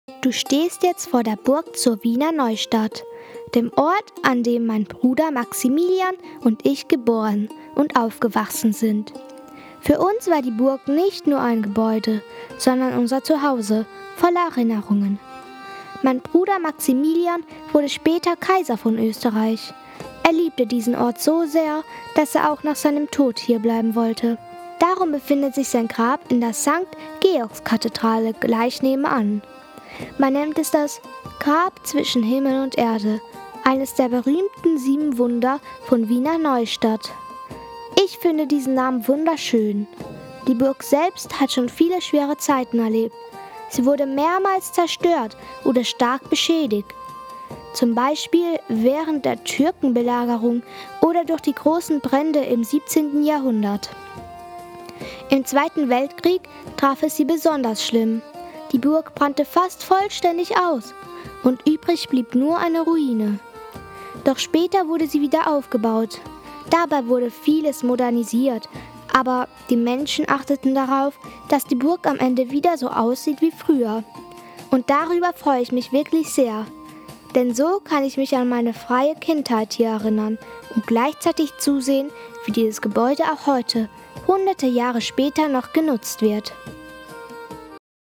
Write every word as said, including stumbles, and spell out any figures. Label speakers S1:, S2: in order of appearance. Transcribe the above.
S1: Du stehst jetzt vor der Burg zur Wiener Neustadt, dem Ort, an dem mein Bruder Maximilian und ich geboren und aufgewachsen sind. Für uns war die Burg nicht nur ein Gebäude, sondern unser Zuhause, voller Erinnerungen. Mein Bruder Maximilian wurde später Kaiser von Österreich. Er liebte diesen Ort so sehr, dass er auch nach seinem Tod hier bleiben wollte. Darum befindet sich sein Grab in der Sankt Georgskathedrale gleich nebenan. Man nennt es das Grab zwischen Himmel und Erde, eines der berühmten sieben Wunder von Wiener Neustadt. Ich finde diesen Namen wunderschön. Die Burg selbst hat schon viele schwere Zeiten erlebt. Sie wurde mehrmals zerstört oder stark beschädigt. Zum Beispiel während der Türkenbelagerung oder durch die großen Brände im siebzehnten Jahrhundert. Im Zweiten Weltkrieg traf es sie besonders schlimm. Die Burg brannte fast vollständig aus und übrig blieb nur eine Ruine. Doch später wurde sie wieder aufgebaut. Dabei wurde vieles modernisiert, aber die Menschen achteten darauf, dass die Burg am Ende wieder so aussieht wie früher. Und darüber freue ich mich wirklich sehr. Denn so kann ich mich an meine freie Kindheit hier erinnern und gleichzeitig zusehen, wie dieses Gebäude auch heute, hunderte Jahre später, noch genutzt wird.